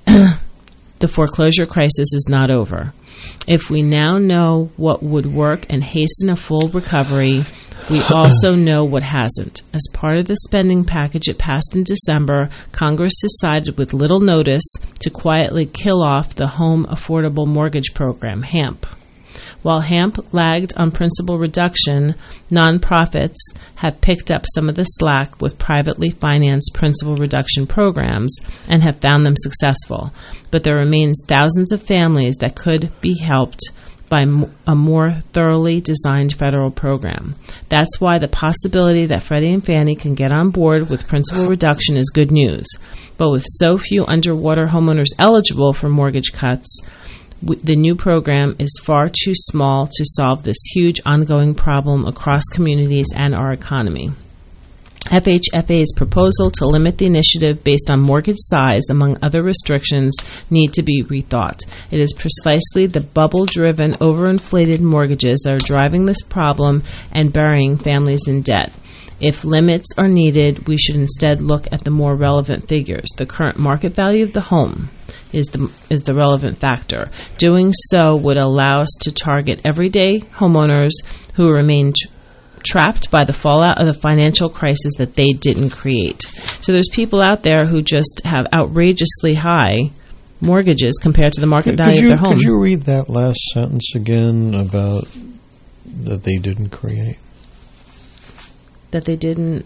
Speaker 4: the foreclosure crisis is not over. If we now know what would work and hasten a full recovery, we also know what hasn't. As part of the spending package it passed in December, Congress decided with little notice to quietly kill off the Home Affordable Mortgage Program, HAMP. While HAMP lagged on principal reduction, nonprofits have picked up some of the slack with privately financed principal reduction programs and have found them successful. But there remains thousands of families that could be helped by a more thoroughly designed federal program. That's why the possibility that Freddie and Fannie can get on board with principal reduction is good news. But with so few underwater homeowners eligible for mortgage cuts, the new program is far too small to solve this huge ongoing problem across communities and our economy. FHFA's proposal to limit the initiative based on mortgage size, among other restrictions, need to be rethought. It is precisely the bubble-driven, overinflated mortgages that are driving this problem and burying families in debt. If limits are needed, we should instead look at the more relevant figures. The current market value of the home is the relevant factor. Doing so would allow us to target everyday homeowners who remain trapped by the fallout of the financial crisis that they didn't create. So there's people out there who just have outrageously high mortgages compared to the market value of their home.
Speaker 5: Could you read that last sentence again about that they didn't create?
Speaker 4: That they didn't...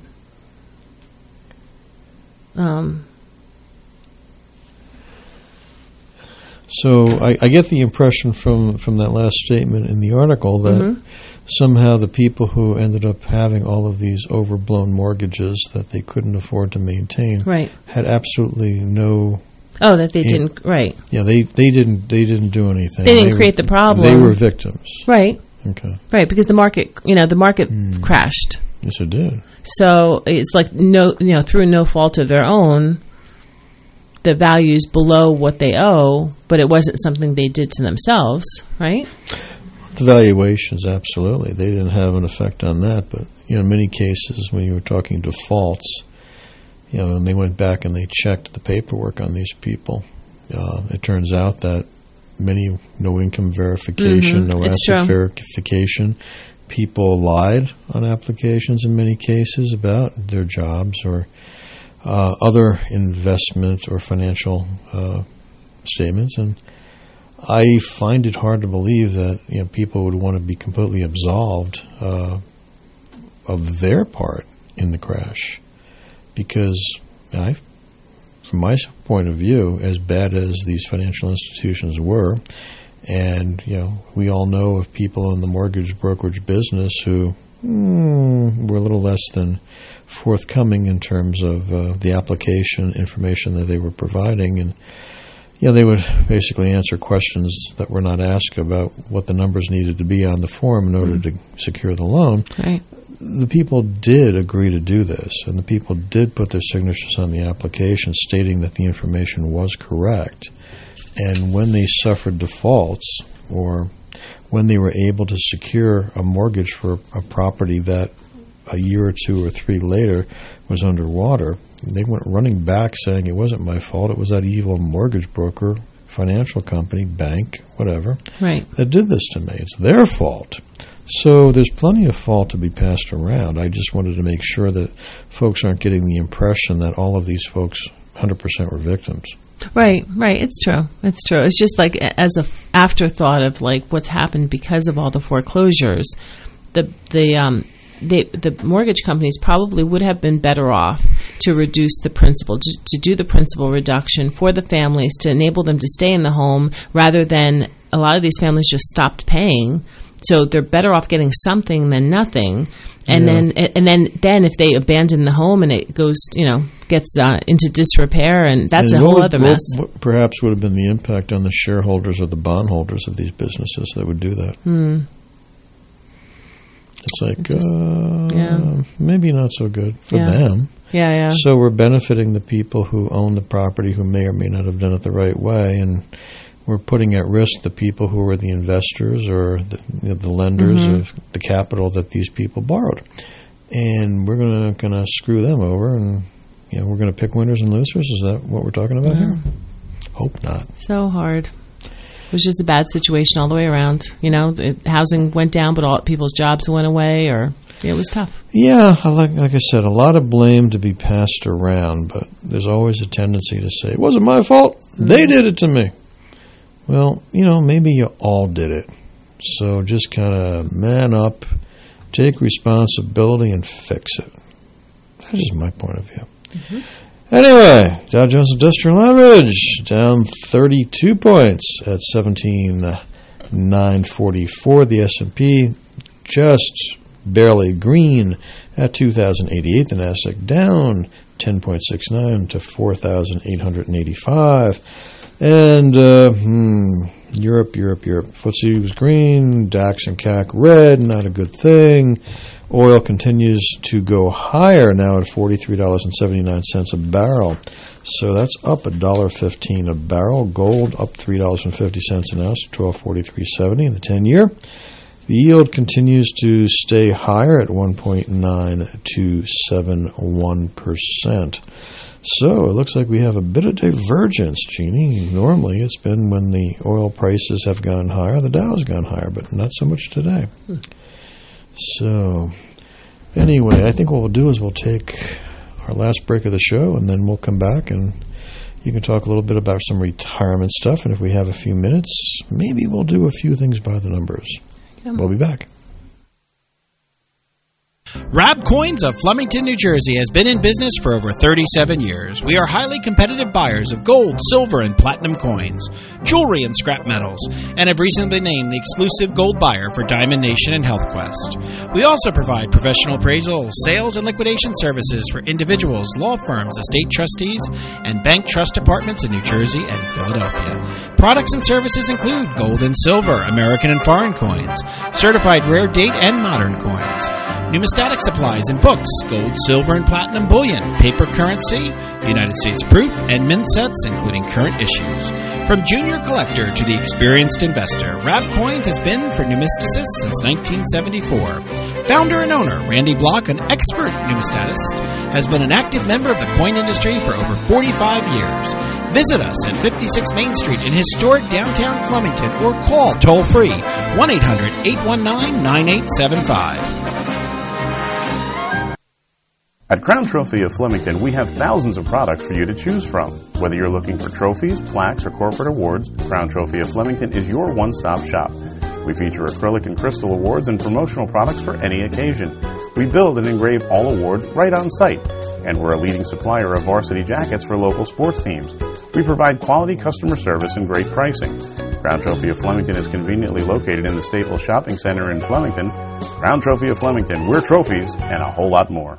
Speaker 5: So I get the impression from that last statement in the article that somehow the people who ended up having all of these overblown mortgages that they couldn't afford to maintain had absolutely no...
Speaker 4: Oh, that they didn't... Right.
Speaker 5: Yeah, they didn't do anything.
Speaker 4: They didn't create the problem.
Speaker 5: They were victims.
Speaker 4: Right.
Speaker 5: Okay.
Speaker 4: Right, because the market crashed.
Speaker 5: Yes, it did.
Speaker 4: So it's like through no fault of their own, the value's below what they owe, but it wasn't something they did to themselves, right?
Speaker 5: The valuations, absolutely. They didn't have an effect on that, but in many cases when you were talking defaults, and they went back and they checked the paperwork on these people, it turns out that many no income verification, no asset verification. People lied on applications in many cases about their jobs or other investment or financial statements, and I find it hard to believe that people would want to be completely absolved of their part in the crash, because from my point of view, as bad as these financial institutions were, and we all know of people in the mortgage brokerage business who were a little less than forthcoming in terms of the application information that they were providing, and they would basically answer questions that were not asked about what the numbers needed to be on the form in order to secure the loan.
Speaker 4: Right.
Speaker 5: The people did agree to do this, and the people did put their signatures on the application stating that the information was correct. And when they suffered defaults, or when they were able to secure a mortgage for a property that a year or two or three later was underwater, they went running back saying it wasn't my fault. It was that evil mortgage broker, financial company, bank, whatever,
Speaker 4: right,
Speaker 5: that did this to me. It's their fault. So there's plenty of fault to be passed around. I just wanted to make sure that folks aren't getting the impression that all of these folks 100% were victims.
Speaker 4: Right. It's true. It's just like as a afterthought of like what's happened because of all the foreclosures. The mortgage companies probably would have been better off to reduce the principal, to do the principal reduction for the families, to enable them to stay in the home, rather than a lot of these families just stopped paying. So they're better off getting something than nothing. And then if they abandon the home and it goes, gets into disrepair, and that's a whole other mess.
Speaker 5: What perhaps would have been the impact on the shareholders or the bondholders of these businesses that would do that? It's like, maybe not so good for them.
Speaker 4: Yeah.
Speaker 5: So we're benefiting the people who own the property who may or may not have done it the right way, and we're putting at risk the people who are the investors or the lenders of the capital that these people borrowed. And we're going to screw them over, and we're going to pick winners and losers. Is that what we're talking about here? Hope not.
Speaker 4: So hard. It was just a bad situation all the way around. The housing went down, but all people's jobs went away, or it was tough.
Speaker 5: Yeah, like I said, a lot of blame to be passed around, but there's always a tendency to say, it wasn't my fault. They did it to me. Well, maybe you all did it. So just kind of man up, take responsibility, and fix it. That's just my point of view. Anyway, Dow Jones Industrial Average down 32 points at 17,944. The S&P just barely green at 2,088. The Nasdaq down 10.69 to 4,885. And Europe. FTSE was green, DAX and CAC red, not a good thing. Oil continues to go higher now at $43.79 a barrel. So that's up $1.15 a barrel. Gold up $3.50 an ounce to $12.4370 in the 10-year. The yield continues to stay higher at 1.9271%. So it looks like we have a bit of divergence, Jeannie. Normally it's been when the oil prices have gone higher, the Dow has gone higher, but not so much today. So anyway, I think what we'll do is we'll take our last break of the show, and then we'll come back and you can talk a little bit about some retirement stuff. And if we have a few minutes, maybe we'll do a few things by the numbers. We'll be back.
Speaker 6: Rab Coins of Flemington, New Jersey has been in business for over 37 years. We are highly competitive buyers of gold, silver, and platinum coins, jewelry, and scrap metals, and have recently been named the exclusive gold buyer for Diamond Nation and HealthQuest. We also provide professional appraisal, sales, and liquidation services for individuals, law firms, estate trustees, and bank trust departments in New Jersey and Philadelphia. Products and services include gold and silver, American and foreign coins, certified rare date and modern coins, numismatic supplies and books, gold, silver, and platinum bullion, paper currency, United States proof, and mint sets, including current issues. From junior collector to the experienced investor, Rab Coins has been for numisticists since 1974. Founder and owner Randy Block, an expert numismatist, has been an active member of the coin industry for over 45 years. Visit us at 56 Main Street in historic downtown Flemington or call toll-free 1-800-819-9875.
Speaker 14: At Crown Trophy of Flemington, we have thousands of products for you to choose from. Whether you're looking for trophies, plaques, or corporate awards, Crown Trophy of Flemington is your one-stop shop. We feature acrylic and crystal awards and promotional products for any occasion. We build and engrave all awards right on site, and we're a leading supplier of varsity jackets for local sports teams. We provide quality customer service and great pricing. Crown Trophy of Flemington is conveniently located in the Staples Shopping Center in Flemington. Crown Trophy of Flemington, we're trophies and a whole lot more.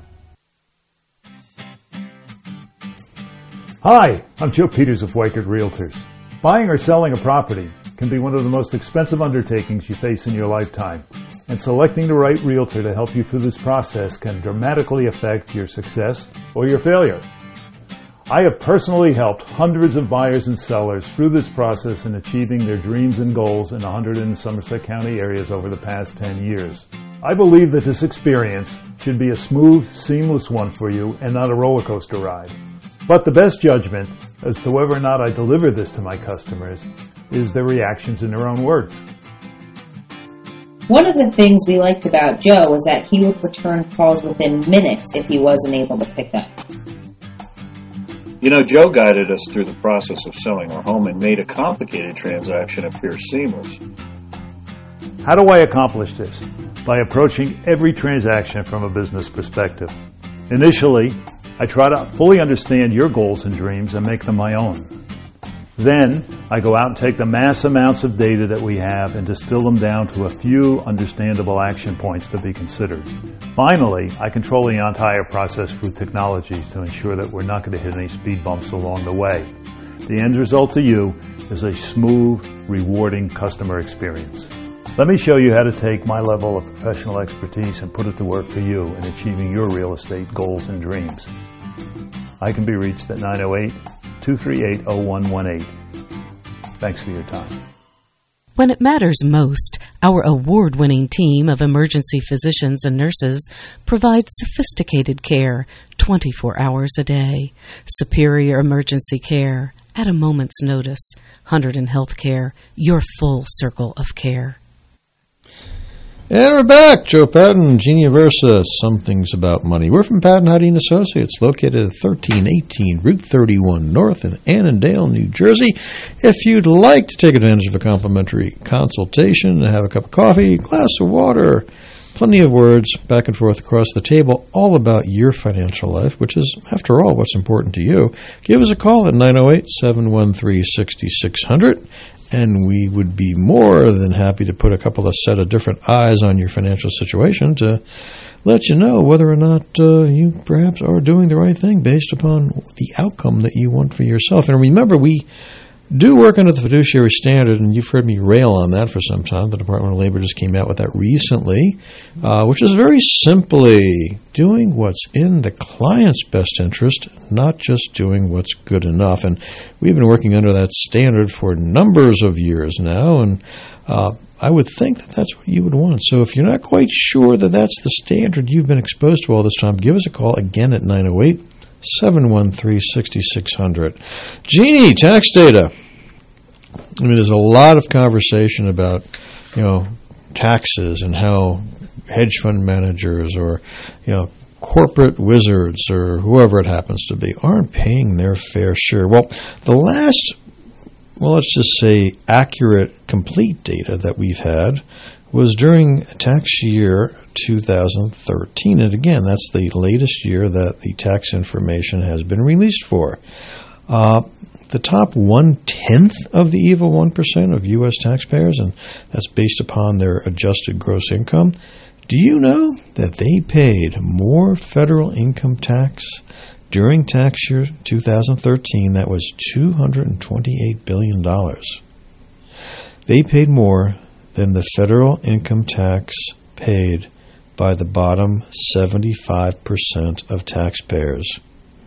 Speaker 15: Hi, I'm Joe Peters of Weichert Realtors. Buying or selling a property can be one of the most expensive undertakings you face in your lifetime, and selecting the right realtor to help you through this process can dramatically affect your success or your failure. I have personally helped hundreds of buyers and sellers through this process in achieving their dreams and goals in 100 and Somerset County areas over the past 10 years. I believe that this experience should be a smooth, seamless one for you and not a roller coaster ride. But the best judgment as to whether or not I deliver this to my customers is their reactions in their own words.
Speaker 16: One of the things we liked about Joe was that he would return calls within minutes if he wasn't able to pick up.
Speaker 17: You know, Joe guided us through the process of selling our home and made a complicated transaction appear seamless.
Speaker 15: How do I accomplish this? By approaching every transaction from a business perspective. Initially, I try to fully understand your goals and dreams and make them my own. Then, I go out and take the mass amounts of data that we have and distill them down to a few understandable action points to be considered. Finally, I control the entire process through technologies to ensure that we're not going to hit any speed bumps along the way. The end result to you is a smooth, rewarding customer experience. Let me show you how to take my level of professional expertise and put it to work for you in achieving your real estate goals and dreams. I can be reached at 908-238-0118. Thanks for your time.
Speaker 18: When it matters most, our award-winning team of emergency physicians and nurses provides sophisticated care 24 hours a day. Superior emergency care at a moment's notice. Hunterdon Healthcare, your full circle of care.
Speaker 5: And we're back. Joe Patton, Genia Versa, Some Things About Money. We're from Patton, Hyde & Associates, located at 1318 Route 31 North in Annandale, New Jersey. If you'd like to take advantage of a complimentary consultation and have a cup of coffee, glass of water, plenty of words back and forth across the table, all about your financial life, which is, after all, what's important to you, give us a call at 908-713-6600. And we would be more than happy to put a couple of set of different eyes on your financial situation to let you know whether or not you perhaps are doing the right thing based upon the outcome that you want for yourself. And remember, we do work under the fiduciary standard, and you've heard me rail on that for some time. The Department of Labor just came out with that recently, which is very simply doing what's in the client's best interest, not just doing what's good enough. And we've been working under that standard for numbers of years now, and I would think that that's what you would want. So if you're not quite sure that that's the standard you've been exposed to all this time, give us a call again at 908-713-6600. Jeannie, tax data. I mean, there's a lot of conversation about, taxes and how hedge fund managers or, corporate wizards or whoever it happens to be aren't paying their fair share. Well, the last, let's just say accurate, complete data that we've had was during tax year 2013. And again, that's the latest year that the tax information has been released for. The top 1/10 of the evil 1% of U.S. taxpayers, and that's based upon their adjusted gross income. Do you know that they paid more federal income tax during tax year 2013? That was $228 billion. They paid more than the federal income tax paid by the bottom 75% of taxpayers.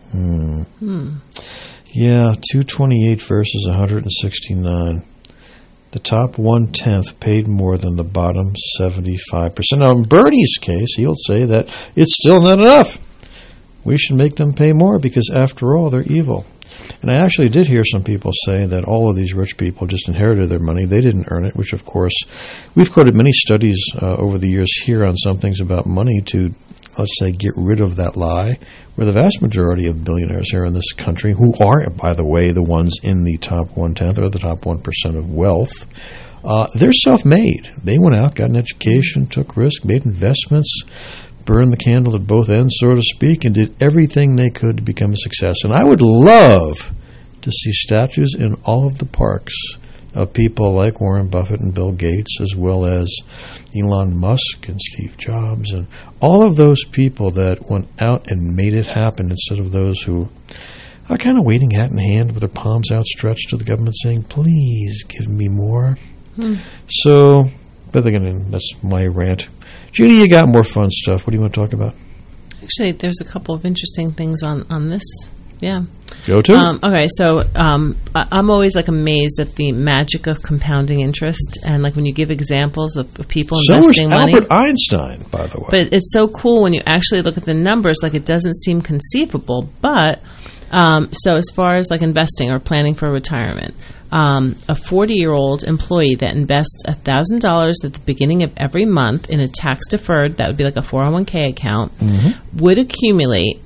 Speaker 5: Yeah, 228 versus 169. The top 1/10 paid more than the bottom 75%. Now, in Bernie's case, he'll say that it's still not enough. We should make them pay more because, after all, they're evil. And I actually did hear some people say that all of these rich people just inherited their money. They didn't earn it, which, of course, we've quoted many studies over the years here on Some Things About Money to, let's say, get rid of that lie, where the vast majority of billionaires here in this country, who are, by the way, the ones in the top 1/10 or the top 1% of wealth, they're self-made. They went out, got an education, took risk, made investments, burned the candle at both ends, so to speak, and did everything they could to become a success. And I would love to see statues in all of the parks of people like Warren Buffett and Bill Gates, as well as Elon Musk and Steve Jobs, and all of those people that went out and made it happen, instead of those who are kind of waiting hat in hand with their palms outstretched to the government saying, please give me more. So, but again, that's my rant. Judy, you got more fun stuff. What do you want to talk about?
Speaker 4: Actually, there's a couple of interesting things on this Yeah.
Speaker 5: Go to.
Speaker 4: Okay, so I'm always like amazed at the magic of compounding interest, and like when you give examples of people investing money.
Speaker 5: Albert Einstein, by the way.
Speaker 4: But it's so cool when you actually look at the numbers. Like it doesn't seem conceivable, but so as far as like investing or planning for retirement. A 40-year-old employee that invests $1,000 at the beginning of every month in a tax-deferred, that would be like a 401k account, would accumulate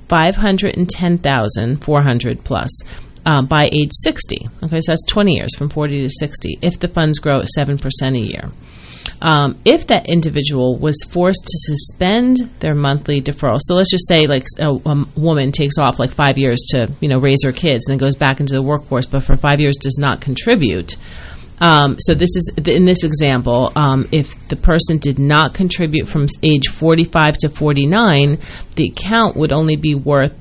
Speaker 4: $510,400 plus by age 60. Okay, so that's 20 years, from 40 to 60, if the funds grow at 7% a year. If that individual was forced to suspend their monthly deferral, so let's just say like a woman takes off like 5 years to raise her kids and then goes back into the workforce, but for 5 years does not contribute. So this is in this example, if the person did not contribute from age 45 to 49, the account would only be worth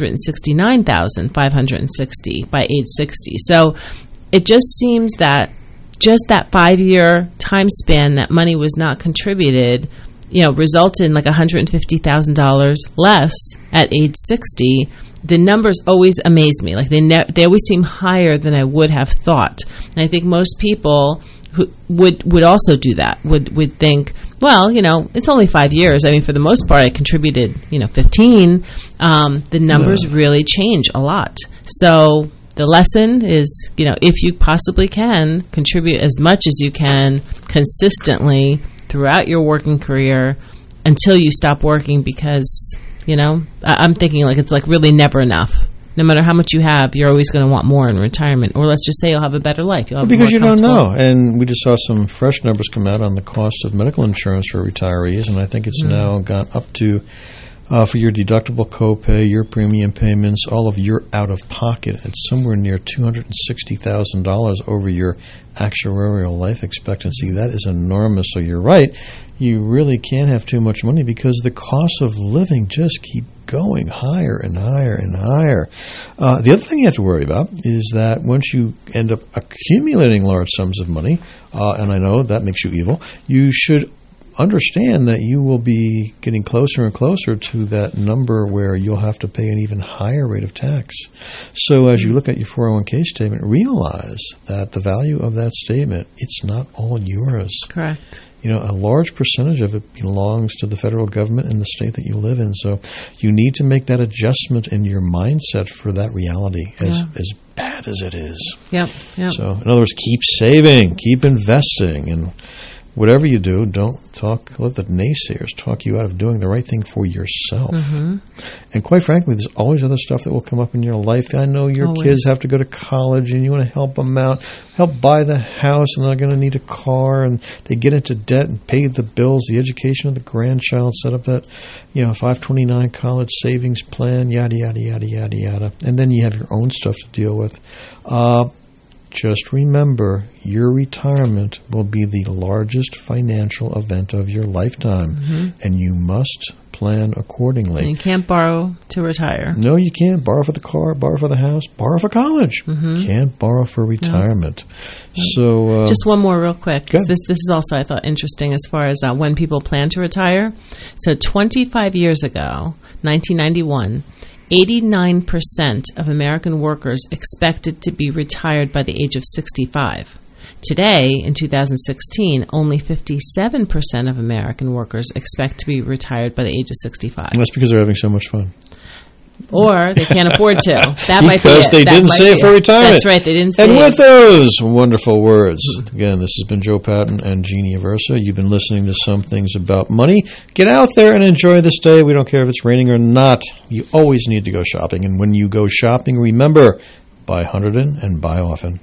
Speaker 4: $369,560 by age 60. So it just seems that just that 5-year time span that money was not contributed, resulted in like $150,000 less at age 60. The numbers always amaze me. Like they always seem higher than I would have thought. And I think most people who would also do that. Would think, well, it's only 5 years. I mean, for the most part, I contributed, 15. The numbers really change a lot. So the lesson is, if you possibly can, contribute as much as you can consistently throughout your working career until you stop working, because, I'm thinking like it's like really never enough. No matter how much you have, you're always going to want more in retirement. Or let's just say you'll have a better life.
Speaker 5: Because you don't know. And we just saw some fresh numbers come out on the cost of medical insurance for retirees, and I think it's now gone up to for your deductible copay, your premium payments, all of your out-of-pocket, it's somewhere near $260,000 over your actuarial life expectancy. That is enormous. So you're right. You really can't have too much money because the costs of living just keep going higher and higher and higher. The other thing you have to worry about is that once you end up accumulating large sums of money, and I know that makes you evil, you should understand that you will be getting closer and closer to that number where you'll have to pay an even higher rate of tax. So as you look at your 401k statement, realize that the value of that statement, it's not all yours.
Speaker 4: Correct.
Speaker 5: A large percentage of it belongs to the federal government in the state that you live in. So you need to make that adjustment in your mindset for that reality, as bad as it is.
Speaker 4: Yep.
Speaker 5: So in other words, keep saving, keep investing, and whatever you do, don't let the naysayers talk you out of doing the right thing for yourself. And quite frankly, there's always other stuff that will come up in your life. I know your kids have to go to college and you want to help them out, help buy the house, and they're going to need a car, and they get into debt and pay the bills, the education of the grandchild, set up that 529 college savings plan, yada, yada, yada, yada, yada. And then you have your own stuff to deal with. Just remember, your retirement will be the largest financial event of your lifetime, and you must plan accordingly.
Speaker 4: And you can't borrow to retire.
Speaker 5: No, you can't. Borrow for the car, borrow for the house, borrow for college. Can't borrow for retirement.
Speaker 4: No.
Speaker 5: So,
Speaker 4: just one more real quick. This is also, I thought, interesting as far as when people plan to retire. So 25 years ago, 1991, 89% of American workers expected to be retired by the age of 65. Today, in 2016, only 57% of American workers expect to be retired by the age of 65.
Speaker 5: That's because they're having so much fun.
Speaker 4: Or they can't afford to. That might be it.
Speaker 5: Because they didn't save for retirement.
Speaker 4: That's right, they didn't save.
Speaker 5: And with those wonderful words, again, this has been Joe Patton and Jeannie Aversa. You've been listening to Some Things About Money. Get out there and enjoy this day. We don't care if it's raining or not. You always need to go shopping. And when you go shopping, remember, buy Hunterdon and buy often.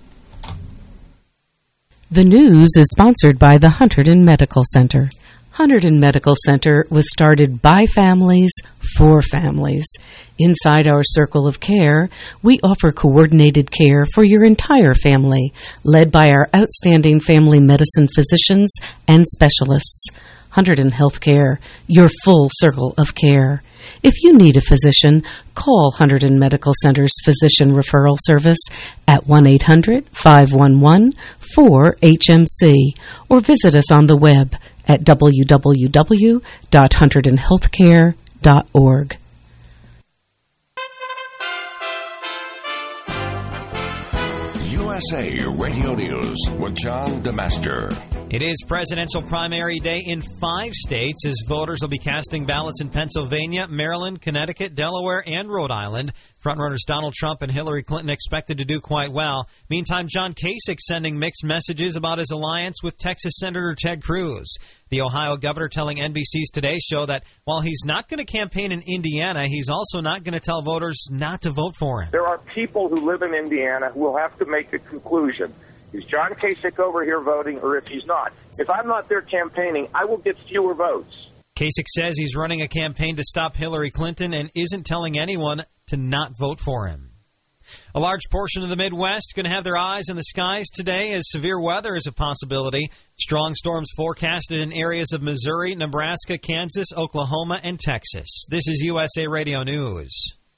Speaker 18: The news is sponsored by the Hunterdon Medical Center. Hunterdon Medical Center was started by families for families. Inside our circle of care, we offer coordinated care for your entire family, led by our outstanding family medicine physicians and specialists. Hunterdon Healthcare, your full circle of care. If you need a physician, call Hunterdon Medical Center's Physician Referral Service at 1-800-511-4HMC or visit us on the web at www.hunterdonhealthcare.org.
Speaker 9: USA Radio News with John DeMaster.
Speaker 10: It is presidential primary day in 5 states as voters will be casting ballots in Pennsylvania, Maryland, Connecticut, Delaware, and Rhode Island. Frontrunners Donald Trump and Hillary Clinton expected to do quite well. Meantime, John Kasich sending mixed messages about his alliance with Texas Senator Ted Cruz. The Ohio governor telling NBC's Today Show that while he's not going to campaign in Indiana, he's also not going to tell voters not to vote for him.
Speaker 11: There are people who live in Indiana who will have to make a conclusion. Is John Kasich over here voting, or if he's not? If I'm not there campaigning, I will get fewer votes.
Speaker 10: Kasich says he's running a campaign to stop Hillary Clinton and isn't telling anyone to not vote for him. A large portion of the Midwest going to have their eyes in the skies today as severe weather is a possibility. Strong storms forecasted in areas of Missouri, Nebraska, Kansas, Oklahoma, and Texas. This is USA Radio News.